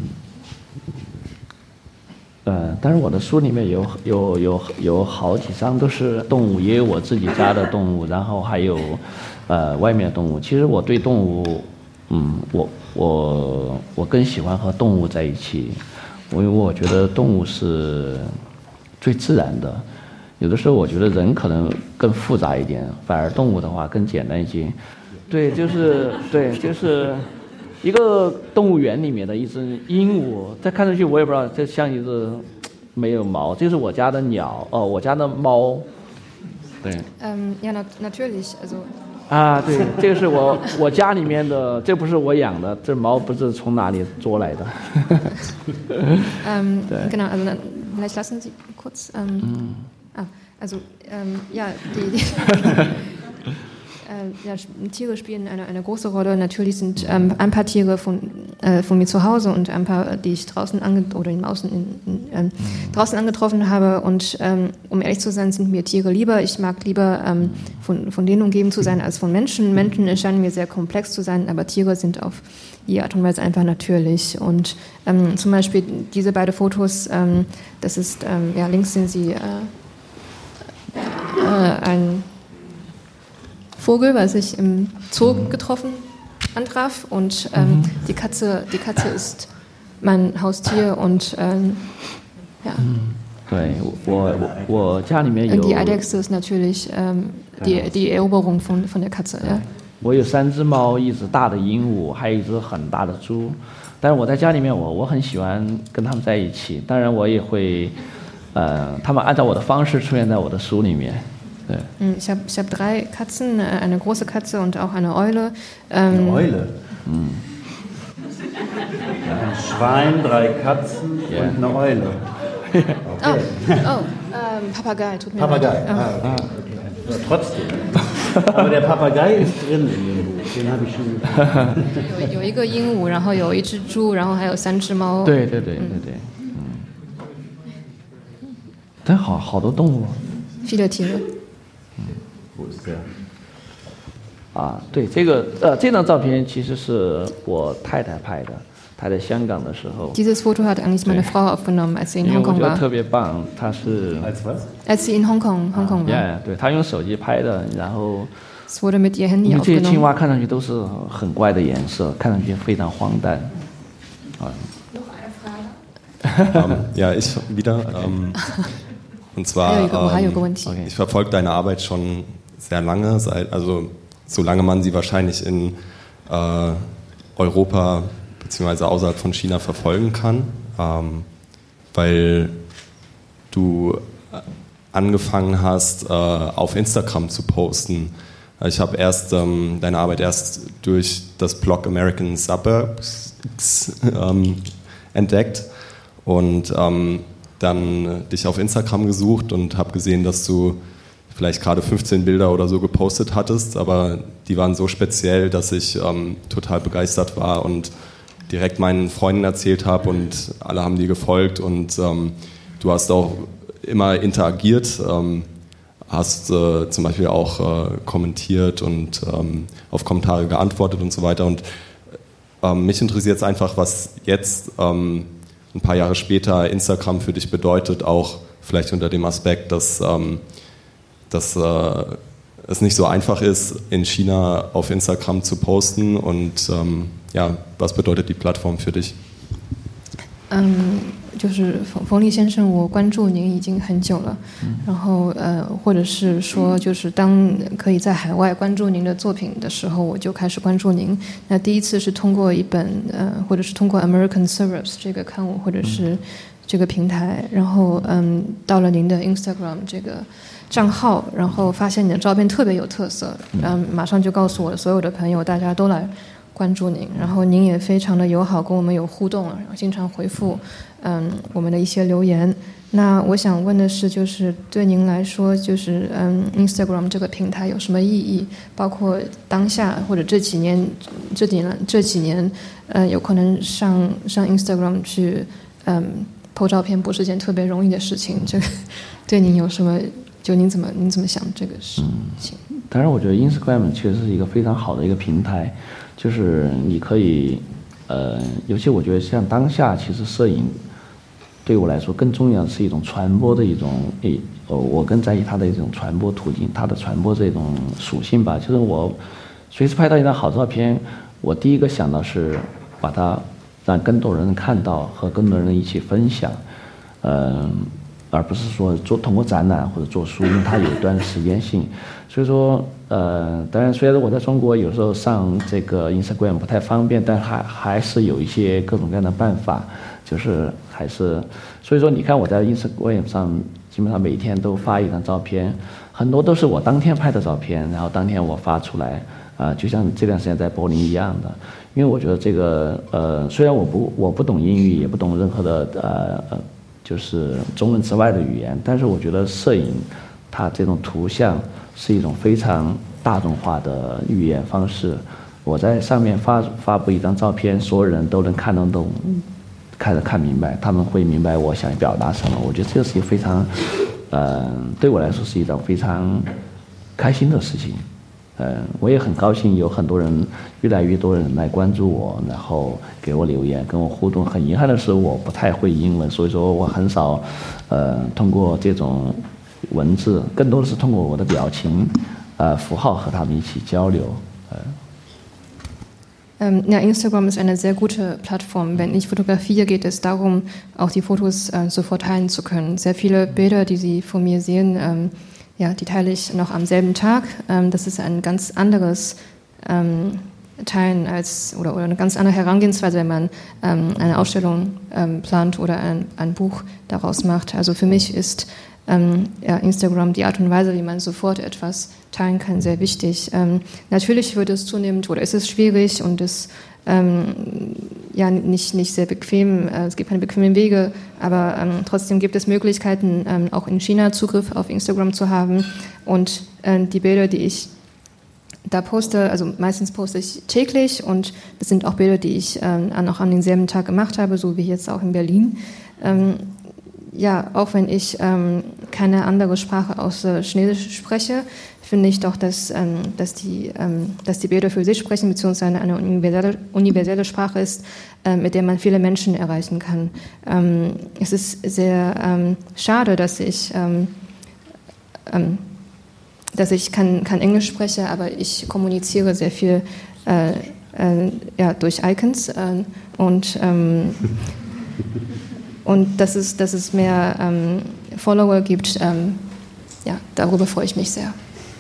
呃，但是我的书里面有有有有好几张都是动物，也有我自己家的动物，然后还有呃外面的动物。其实我对动物，嗯，我我我更喜欢和动物在一起，因为我觉得动物是最自然的。有的时候我觉得人可能更复杂一点，反而动物的话更简单一些。对，就是对，就是一个动物园里面的一只鹦鹉，这看上去我也不知道，这像一只没有毛，这是我家的鸟哦，我家的猫。对。 嗯 ，ja natürlich also。 啊，对，这个是我我家里面的，这不是我养的，这毛不是从哪里捉来的。 ähm, genau, also dann, vielleicht lassen Sie kurz. Ähm, mm. Ah, also ähm, ja, die, die äh, ja, Tiere spielen eine, eine große Rolle. Natürlich sind ähm, ein paar Tiere von, äh, von mir zu Hause und ein paar, die ich draußen ange oder im Außen in, in, ähm, draußen angetroffen habe. Und ähm, um ehrlich zu sein, sind mir Tiere lieber. Ich mag lieber ähm, von, von denen umgeben zu sein als von Menschen. Menschen erscheinen mir sehr komplex zu sein, aber Tiere sind auf die Art und Weise einfach natürlich. Und ähm, zum Beispiel diese beiden Fotos, ähm, das ist, ähm, ja, links sind sie äh, äh, ein Vogel, was ich im Zoo getroffen antraf, und ähm, mhm. die Katze, die Katze ist mein Haustier und ähm, ja. 对，我我我家里面有。 Die Eidechse ist natürlich ähm, die die Eroberung von von der Katze. Ja. 我有三只猫，一只大的鹦鹉，还有一只很大的猪。 但是我在家里面我我很喜欢跟他们在一起，当然我也会，呃，他们按照我的方式出现在我的书里面。对。 嗯 ich habe ich habe drei Katzen, eine große Katze und auch eine Eule. Ähm, eine Eule. Mhm. Ein Schwein, drei Katzen yeah. und eine Eule. Okay. Oh, oh ähm, Papagei, tut mir Papagei. leid. Ah, okay. Okay. Trotzdem. Aber der Papagei ist drin in dem Buch, den habe ich schon gefunden. 有有一个鹦鹉，然后有一只猪，然后还有三只猫。 对对对对对，嗯。但好好多动物。 viele Tiere。 嗯，我是这样。 啊，对，这个呃，这张照片其实是我太太拍的。她在香港的时候。 Dieses Foto hat eigentlich meine Frau aufgenommen, als sie in Hongkong war. 我觉得特别棒，她是。 Als was? Als sie in Hongkong, Hongkong war. Yeah, 对，她用手机拍的，然后。 Es wurde mit ihr Handy 因为这些 aufgenommen. 青蛙看上去都是很怪的颜色，看上去非常荒诞。啊。 Noch eine Frage? um, ja, ich wieder. Um, und zwar, um, ich verfolge deine Arbeit schon sehr lange, seit, also solange man sie wahrscheinlich in äh, Europa beziehungsweise außerhalb von China verfolgen kann, ähm, weil du angefangen hast, äh, auf Instagram zu posten. Ich habe erst ähm, deine Arbeit erst durch das Blog American Suburbs ähm, entdeckt und ähm, dann dich auf Instagram gesucht und habe gesehen, dass du vielleicht gerade fünfzehn Bilder oder so gepostet hattest, aber die waren so speziell, dass ich ähm, total begeistert war und direkt meinen Freunden erzählt habe und alle haben dir gefolgt und ähm, du hast auch immer interagiert, ähm, hast äh, zum Beispiel auch äh, kommentiert und ähm, auf Kommentare geantwortet und so weiter und ähm, mich interessiert jetzt einfach, was jetzt ähm, ein paar Jahre später Instagram für dich bedeutet, auch vielleicht unter dem Aspekt, dass, ähm, dass äh, es nicht so einfach ist, in China auf Instagram zu posten und ähm, ja, was bedeutet die Plattform für dich? 嗯，就是冯冯立先生，我关注您已经很久了，然后呃，或者是说，就是当可以在海外关注您的作品的时候，我就开始关注您。那第一次是通过一本呃，或者是通过 American Suburbs 这个刊物，或者是这个平台，然后嗯，到了您的 Instagram 这个账号，然后发现你的照片特别有特色，嗯，马上就告诉我所有的朋友，大家都来关注您，然后您也非常的友好，跟我们有互动，然后经常回复嗯我们的一些留言。那我想问的是，就是对您来说，就是嗯 Instagram 这个平台有什么意义？包括当下或者这几年这几年这几年，呃，有可能上上 Instagram 去嗯 po 照片不是件特别容易的事情，这个对您有什么？就您怎么您怎么想这个事情？ 嗯，当然，我觉得 Instagram 确实是一个非常好的一个平台。就是你可以，呃，尤其我觉得像当下，其实摄影对我来说更重要的是一种传播的一种，诶，呃，我更在意它的一种传播途径，它的传播这种属性吧。就是我随时拍到一张好照片，我第一个想到是把它让更多人看到，和更多人一起分享，呃，而不是说做通过展览或者做书，因为它有一段时间性。所以说，呃，当然，虽然我在中国有时候上这个 Instagram 不太方便，但还还是有一些各种各样的办法，就是还是，所以说你看我在 Instagram 上基本上每天都发一张照片，很多都是我当天拍的照片，然后当天我发出来，啊、呃，就像这段时间在柏林一样的，因为我觉得这个，呃，虽然我不我不懂英语，也不懂任何的呃呃，就是中文之外的语言，但是我觉得摄影它这种图像是一种非常大众化的语言方式。我在上面发发布一张照片，所有人都能看得懂，看得看明白，他们会明白我想表达什么。我觉得这是一个非常，呃，对我来说是一种非常开心的事情。呃，我也很高兴有很多人，越来越多人来关注我，然后给我留言，跟我互动。很遗憾的是，我不太会英文，所以说我很少，呃，通过这种文字，更多的是通过我的表情，呃，符号和他们一起交流。呃 Ähm, ja, Instagram ist eine sehr gute Plattform. Wenn ich fotografiere, geht es darum, auch die Fotos äh, sofort teilen zu können. Sehr viele Bilder, die Sie von mir sehen, ähm, ja, die teile ich noch am selben Tag. Ähm, das ist ein ganz anderes ähm, teilen als oder, oder eine ganz andere Herangehensweise, wenn man ähm, eine Ausstellung ähm, plant oder ein, ein Buch daraus macht. Also für mich ist ähm, ja, Instagram die Art und Weise, wie man sofort etwas teilen kann, sehr wichtig. Ähm, natürlich wird es zunehmend oder ist es schwierig und es ähm, ja nicht, nicht sehr bequem. Äh, es gibt keine bequemen Wege, aber ähm, trotzdem gibt es Möglichkeiten, ähm, auch in China Zugriff auf Instagram zu haben. Und äh, die Bilder, die ich da poste, also meistens poste ich täglich und das sind auch Bilder, die ich ähm, auch an denselben Tag gemacht habe, so wie jetzt auch in Berlin. Ähm, ja, auch wenn ich ähm, keine andere Sprache außer Chinesisch spreche, finde ich doch, dass, ähm, dass, die, ähm, dass die Bilder für sich sprechen, beziehungsweise eine universelle, universelle Sprache ist, äh, mit der man viele Menschen erreichen kann. Ähm, es ist sehr ähm, schade, dass ich ähm, ähm, dass ich kein, kein Englisch spreche, aber ich kommuniziere sehr viel äh, äh, ja, durch Icons äh, und, ähm, und dass, es, dass es mehr ähm, Follower gibt, ähm, ja, darüber freue ich mich sehr.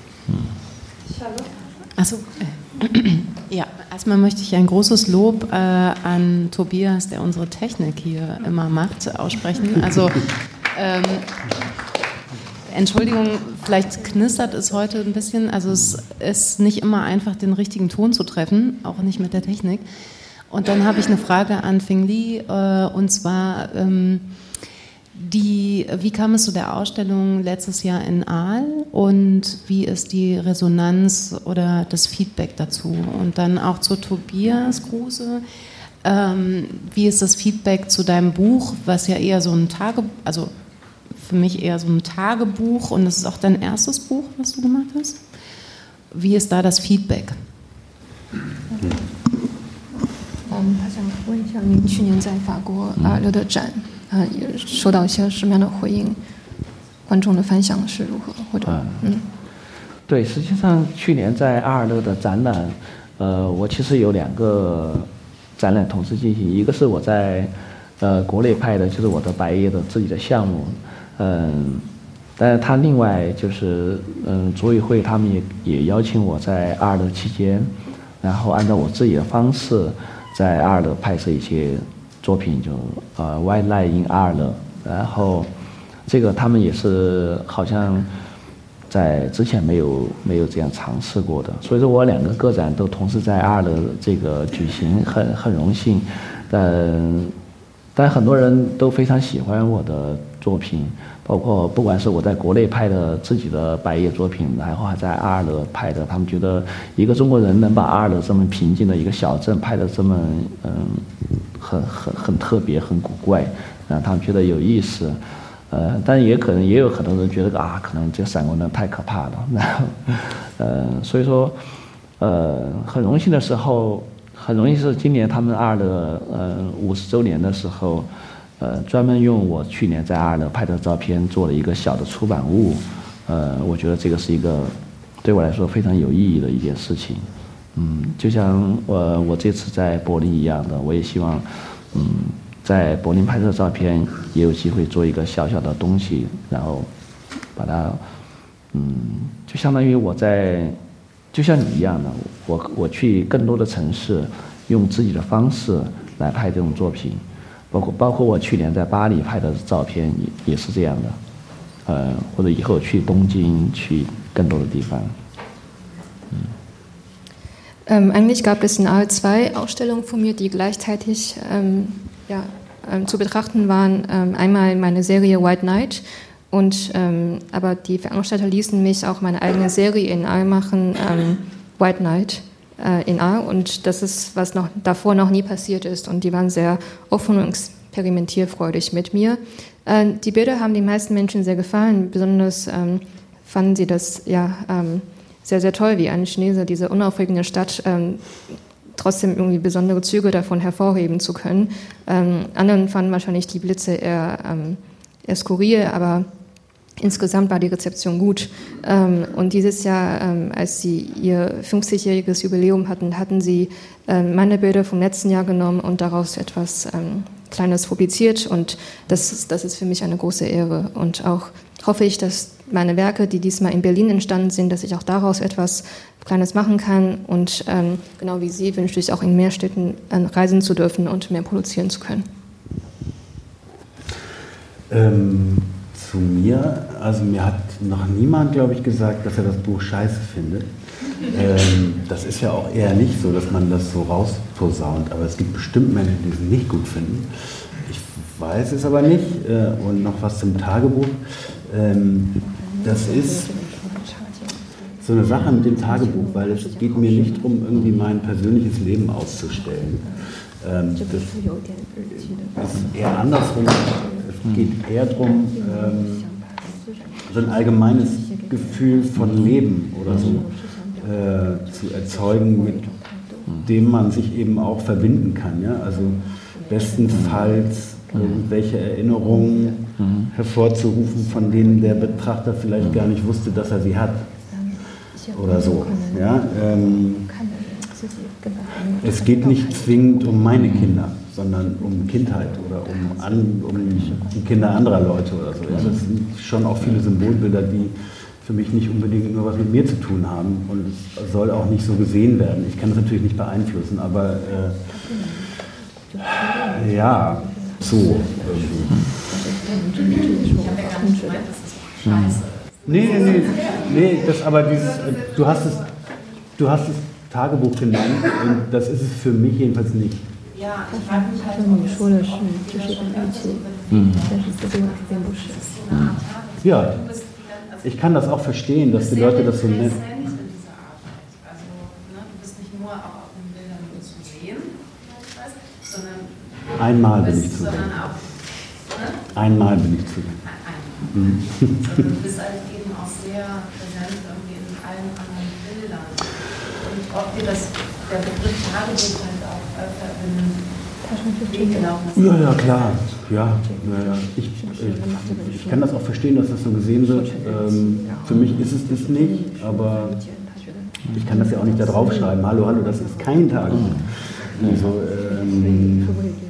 Achso, ja, erstmal möchte ich ein großes Lob äh, an Tobias, der unsere Technik hier immer macht, aussprechen. Also ähm, Entschuldigung, vielleicht knistert es heute ein bisschen. Also es ist nicht immer einfach, den richtigen Ton zu treffen, auch nicht mit der Technik. Und dann habe ich eine Frage an Feng Li, äh, und zwar, ähm, die, wie kam es zu der Ausstellung letztes Jahr in Aal und wie ist die Resonanz oder das Feedback dazu? Und dann auch zu Tobias Kruse. Ähm, wie ist das Feedback zu deinem Buch, was ja eher so ein Tage, also für mich eher so ein Tagebuch und das ist auch dein erstes Buch, was du gemacht hast. Wie ist da das Feedback? Ähm, 他想问一下，您去年在法国阿勒的展，呃，也收到一些什么样的回应？观众的反响是如何？或者，嗯， 对，实际上去年在阿尔勒的展览，呃，我其实有两个展览同时进行，一个是我在呃国内拍的，就是我的白夜的自己的项目。嗯，但是他另外就是嗯，组委会他们也也邀请我在阿尔勒期间，然后按照我自己的方式在阿尔勒拍摄一些作品，就呃 Wildlife in 阿尔勒，然后这个他们也是好像在之前没有没有这样尝试过的，所以说我两个个展都同时在阿尔勒这个举行，很很荣幸，但但很多人都非常喜欢我的作品。包括不管是我在国内拍的自己的白夜作品，然后还在阿尔勒拍的，他们觉得一个中国人能把阿尔勒这么平静的一个小镇拍得这么嗯很很很特别很古怪，让他们觉得有意思。呃，但也可能也有很多人觉得啊，可能这闪光灯太可怕了。然后呃，所以说呃很荣幸的时候，很荣幸是今年他们阿尔勒呃五十周年的时候。呃，专门用我去年在阿尔勒拍的照片做了一个小的出版物，呃，我觉得这个是一个对我来说非常有意义的一件事情。嗯，就像我我这次在柏林一样的，我也希望，嗯，在柏林拍摄照片也有机会做一个小小的东西，然后把它，嗯，就相当于我在，就像你一样的，我我去更多的城市，用自己的方式来拍这种作品。包括包括我去年在巴黎拍的照片也也是这样的，呃，或者以后去东京，去更多的地方。 Ähm, eigentlich gab es in Aal zwei Ausstellungen von mir, die gleichzeitig ähm, ja, ähm, zu betrachten waren. Ähm, einmal meine Serie White Night, und, ähm, aber die Veranstalter ließen mich auch meine eigene Serie in Aal machen, ähm, White Night. In Aal, und das ist, was noch davor noch nie passiert ist, und die waren sehr offen und experimentierfreudig mit mir. Äh, die Bilder haben den meisten Menschen sehr gefallen, besonders ähm, fanden sie das ja ähm, sehr, sehr toll, wie ein Chinese diese unaufregende Stadt ähm, trotzdem irgendwie besondere Züge davon hervorheben zu können. Ähm, anderen fanden wahrscheinlich die Blitze eher, ähm, eher skurril, aber insgesamt war die Rezeption gut. Ähm, und dieses Jahr, ähm, als sie ihr fünfzigjähriges Jubiläum hatten, hatten sie ähm, meine Bilder vom letzten Jahr genommen und daraus etwas ähm, Kleines publiziert. Und das ist, das ist für mich eine große Ehre. Und auch hoffe ich, dass meine Werke, die diesmal in Berlin entstanden sind, dass ich auch daraus etwas Kleines machen kann. Und ähm, genau wie Sie wünsche ich auch in mehr Städten äh, reisen zu dürfen und mehr produzieren zu können. Ähm, zu mir, also mir hat noch niemand, glaube ich, gesagt, dass er das Buch scheiße findet. Ähm, das ist ja auch eher nicht so, dass man das so rausposaunt, aber es gibt bestimmt Menschen, die es nicht gut finden. Ich weiß es aber nicht. Äh, und noch was zum Tagebuch. Ähm, das ist so eine Sache mit dem Tagebuch, weil es geht mir nicht darum, irgendwie mein persönliches Leben auszustellen. Ähm, das ist eher andersrum. Es geht eher darum, ähm, so ein allgemeines Gefühl von Leben oder so äh, zu erzeugen, mit dem man sich eben auch verbinden kann. Ja? Also bestenfalls irgendwelche Erinnerungen hervorzurufen, von denen der Betrachter vielleicht gar nicht wusste, dass er sie hat. Oder so. Ja? Ähm, es geht nicht zwingend um meine Kinder, sondern um Kindheit oder um, an, um die Kinder anderer Leute oder so. Ja? Das sind schon auch viele Symbolbilder, die für mich nicht unbedingt nur was mit mir zu tun haben, und es soll auch nicht so gesehen werden. Ich kann das natürlich nicht beeinflussen, aber äh, ja, so irgendwie. Nee, nee, nee, nee, das aber dieses, du hast es, du hast es Tagebuch genannt, und das ist es für mich jedenfalls nicht. Ja, ich frage mich halt, ja, ich kann das auch verstehen, dass die Leute das so nennen. Einmal bin ich zu sehen. Einmal bin ich zu sehen. Mhm. Also du bist halt eben auch sehr präsent irgendwie in allen anderen Bildern. Und ob dir das, der Begriff Tagebuch halt auch öfter in den Weg gelaufen ist. Ja, ja, klar. Ja, ja, ja. Ich, ich, ich kann das auch verstehen, dass das so gesehen wird. Ähm, für mich ist es das nicht, aber ich kann das ja auch nicht da draufschreiben. Hallo, hallo, das ist kein Tagebuch. Also, ähm,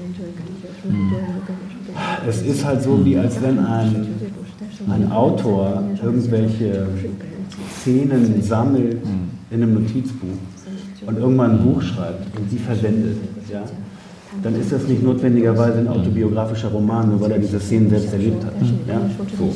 es ist halt so, wie als wenn ein, ein Autor irgendwelche Szenen sammelt in einem Notizbuch und irgendwann ein Buch schreibt und sie verwendet. Ja? Dann ist das nicht notwendigerweise ein autobiografischer Roman, nur weil er diese Szenen selbst erlebt hat. Ja? So.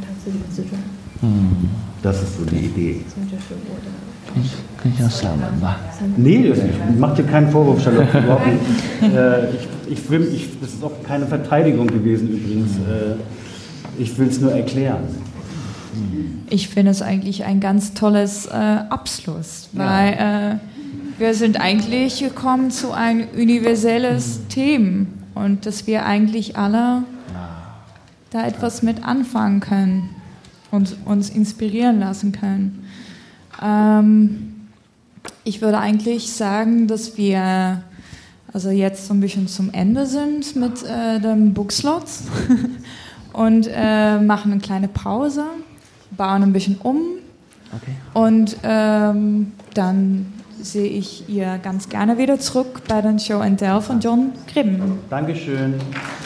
Das ist so die Idee. Kann ich auch sagen, wa? Nee, das macht dir keinen Vorwurf, Charlotte, überhaupt nicht. Äh, ich, ich will, ich, das ist auch keine Verteidigung gewesen übrigens. Äh, ich will es nur erklären. Ich finde es eigentlich ein ganz tolles äh, Abschluss, weil äh, wir sind eigentlich gekommen zu einem universelles mhm. Thema und dass wir eigentlich alle da etwas mit anfangen können und uns inspirieren lassen können. Ähm, ich würde eigentlich sagen, dass wir also jetzt so ein bisschen zum Ende sind mit äh, dem Bookslot und äh, machen eine kleine Pause, bauen ein bisschen um okay. und ähm, dann sehe ich ihr ganz gerne wieder zurück bei den Show and Tell von John Gribben. Dankeschön.